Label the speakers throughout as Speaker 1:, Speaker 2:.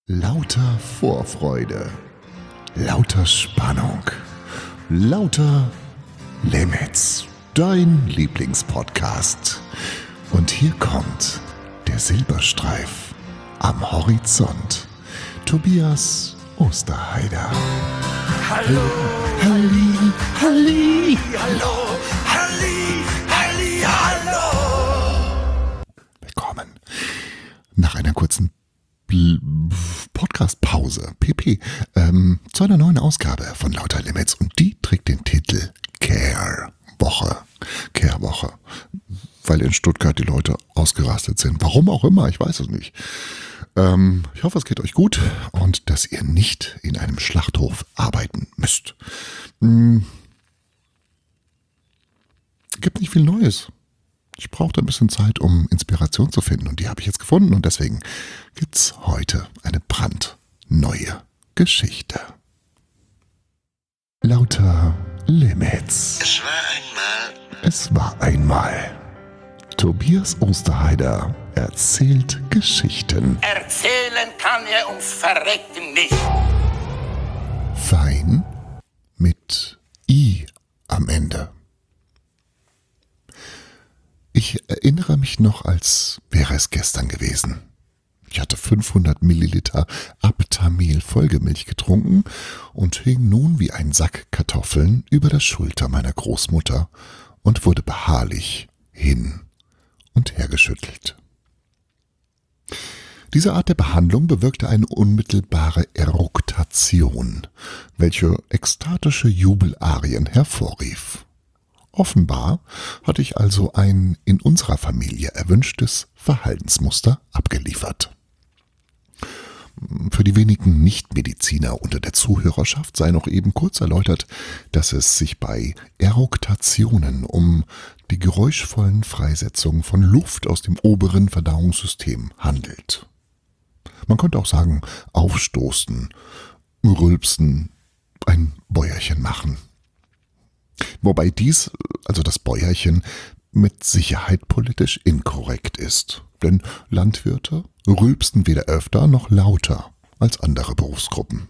Speaker 1: Lauter Vorfreude, lauter Spannung, lauter Limits, dein Lieblingspodcast. Und hier kommt der Silberstreif am Horizont. Tobias Osterheider.
Speaker 2: Hallo,
Speaker 1: Halli.
Speaker 2: hallo, hallo.
Speaker 1: Willkommen. Nach einer kurzen Podcast-Pause, PP, zu einer neuen Ausgabe von Lauter Limits, und die trägt den Titel Care-Woche. Care-Woche. Weil in Stuttgart die Leute ausgerastet sind. Warum auch immer, ich weiß es nicht. Ich hoffe, es geht euch gut und dass ihr nicht in einem Schlachthof arbeiten müsst. Gibt nicht viel Neues. Ich brauchte ein bisschen Zeit, um Inspiration zu finden, und die habe ich jetzt gefunden, und deswegen gibt's heute eine brandneue Geschichte. Lauter Limits. Es war einmal. Tobias Osterheider erzählt Geschichten.
Speaker 2: Erzählen kann er uns verrecken nicht.
Speaker 1: Fein mit I am Ende. Ich erinnere mich noch, als wäre es gestern gewesen. Ich hatte 500 Milliliter Aptamil Folgemilch getrunken und hing nun wie ein Sack Kartoffeln über der Schulter meiner Großmutter und wurde beharrlich hin und her geschüttelt. Diese Art der Behandlung bewirkte eine unmittelbare Eruktation, welche ekstatische Jubelarien hervorrief. Offenbar hatte ich also ein in unserer Familie erwünschtes Verhaltensmuster abgeliefert. Für die wenigen Nichtmediziner unter der Zuhörerschaft sei noch eben kurz erläutert, dass es sich bei Eruktationen um die geräuschvollen Freisetzungen von Luft aus dem oberen Verdauungssystem handelt. Man könnte auch sagen, aufstoßen, rülpsen, ein Bäuerchen machen. Wobei dies, also das Bäuerchen, mit Sicherheit politisch inkorrekt ist. Denn Landwirte rülpsten weder öfter noch lauter als andere Berufsgruppen.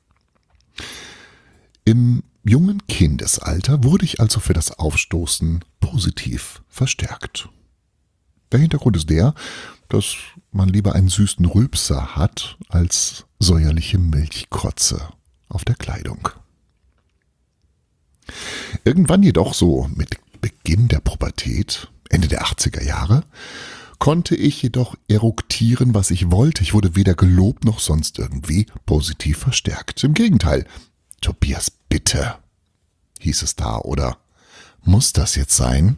Speaker 1: Im jungen Kindesalter wurde ich also für das Aufstoßen positiv verstärkt. Der Hintergrund ist der, dass man lieber einen süßen Rülpser hat als säuerliche Milchkrotze auf der Kleidung. Irgendwann jedoch, so mit Beginn der Pubertät, Ende der 80er Jahre, konnte ich jedoch eruktieren, was ich wollte. Ich wurde weder gelobt noch sonst irgendwie positiv verstärkt. Im Gegenteil. Tobias, bitte, hieß es da, oder muss das jetzt sein?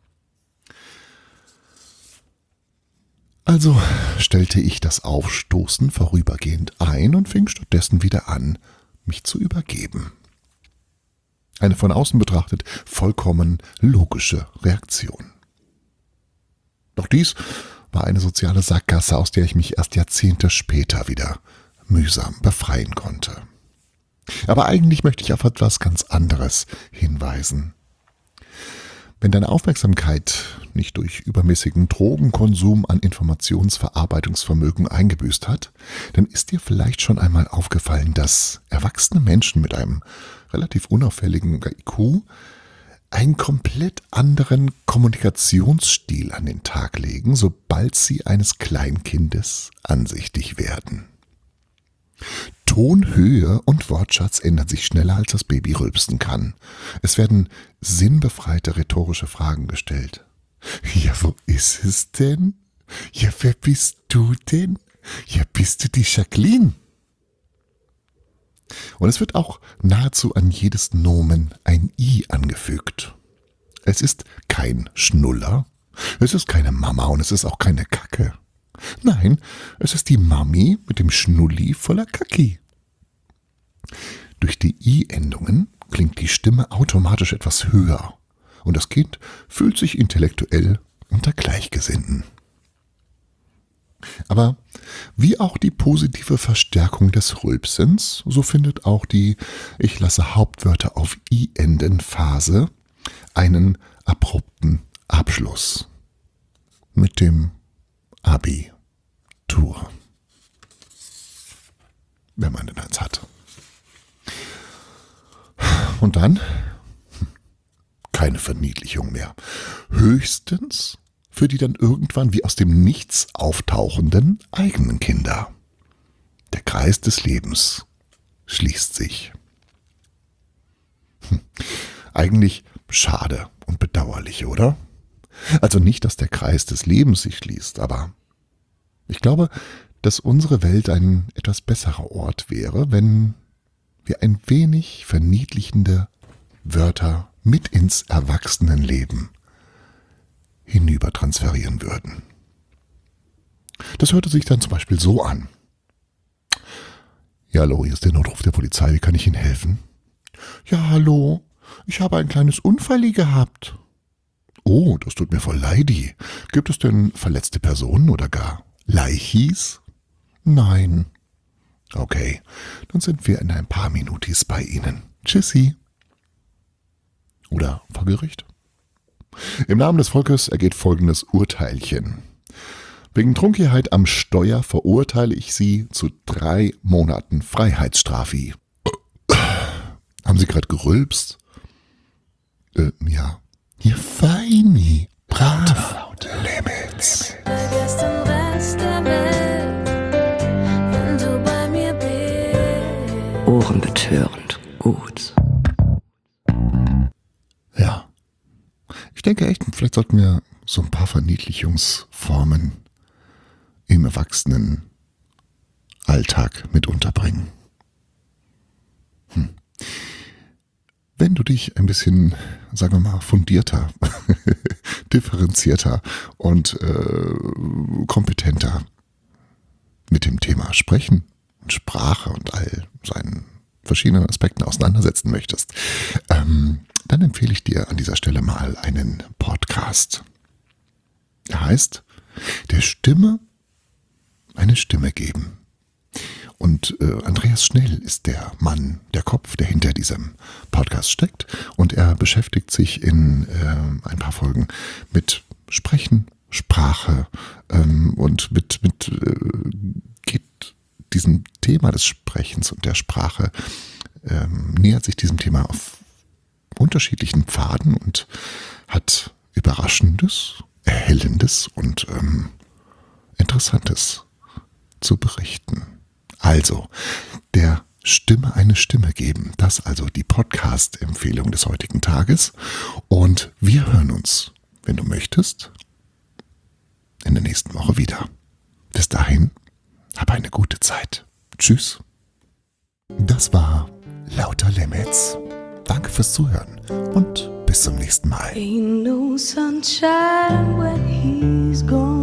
Speaker 1: Also stellte ich das Aufstoßen vorübergehend ein und fing stattdessen wieder an, mich zu übergeben. Eine von außen betrachtet vollkommen logische Reaktion. Doch dies war eine soziale Sackgasse, aus der ich mich erst Jahrzehnte später wieder mühsam befreien konnte. Aber eigentlich möchte ich auf etwas ganz anderes hinweisen. Wenn deine Aufmerksamkeit nicht durch übermäßigen Drogenkonsum an Informationsverarbeitungsvermögen eingebüßt hat, dann ist dir vielleicht schon einmal aufgefallen, dass erwachsene Menschen mit einem relativ unauffälligen IQ einen komplett anderen Kommunikationsstil an den Tag legen, sobald sie eines Kleinkindes ansichtig werden. Tonhöhe und Wortschatz ändern sich schneller, als das Baby rülpsen kann. Es werden sinnbefreite rhetorische Fragen gestellt. Ja, wo ist es denn? Ja, wer bist du denn? Ja, bist du die Jacqueline? Und es wird auch nahezu an jedes Nomen ein I angefügt. Es ist kein Schnuller, es ist keine Mama und es ist auch keine Kacke. Nein, es ist die Mami mit dem Schnulli voller Kacki. Durch die I-Endungen klingt die Stimme automatisch etwas höher und das Kind fühlt sich intellektuell unter Gleichgesinnten. Aber wie auch die positive Verstärkung des Rülpsens, so findet auch die Ich lasse Hauptwörter auf I enden Phase einen abrupten Abschluss mit dem Abitur. wenn man denn eins hat. Und dann keine Verniedlichung mehr. Höchstens für die dann irgendwann wie aus dem Nichts auftauchenden eigenen Kinder. Der Kreis des Lebens schließt sich. Eigentlich schade und bedauerlich, oder? Also nicht, dass der Kreis des Lebens sich schließt, aber ich glaube, dass unsere Welt ein etwas besserer Ort wäre, wenn wir ein wenig verniedlichende Wörter mit ins Erwachsenenleben hinüber transferieren würden. Das hörte sich dann zum Beispiel so an. Ja, hallo, hier ist der Notruf der Polizei, wie kann ich Ihnen helfen? Ja, hallo, ich habe ein kleines Unfalli gehabt. Oh, das tut mir voll leidi. Gibt es denn verletzte Personen oder gar Leichis? Nein. Okay, dann sind wir in ein paar Minutis bei Ihnen. Tschüssi. Oder vor Gericht. Im Namen des Volkes ergeht folgendes Urteilchen. Wegen Trunkenheit am Steuer verurteile ich Sie zu 3 Monaten Freiheitsstrafe. Haben Sie gerade gerülpst? Ja. Ihr Feini. Brav. Laute Limits.
Speaker 3: Vergiss den Rest der Welt, wenn du bei mir bist.
Speaker 4: Ohrenbetörend gut.
Speaker 1: Ja. Ich denke echt, vielleicht sollten wir so ein paar Verniedlichungsformen im Erwachsenenalltag mit unterbringen. Wenn du dich ein bisschen, sagen wir mal, fundierter, differenzierter und kompetenter mit dem Thema Sprechen und Sprache und all seinen verschiedenen Aspekten auseinandersetzen möchtest, dann empfehle ich dir an dieser Stelle mal einen Podcast. Er heißt Der Stimme eine Stimme geben. Und Andreas Schnell ist der Mann, der Kopf, der hinter diesem Podcast steckt. Und er beschäftigt sich in ein paar Folgen mit Sprechen, Sprache und geht diesem Thema des Sprechens und der Sprache, nähert sich diesem Thema auf unterschiedlichen Pfaden und hat Überraschendes, Erhellendes und Interessantes zu berichten. Also, der Stimme eine Stimme geben. Das also die Podcast-Empfehlung des heutigen Tages. Und wir hören uns, wenn du möchtest, in der nächsten Woche wieder. Bis dahin, hab eine gute Zeit. Tschüss. Das war Lauter Limits. Danke fürs Zuhören und bis zum nächsten Mal.
Speaker 3: Ain't no sunshine when he's gone.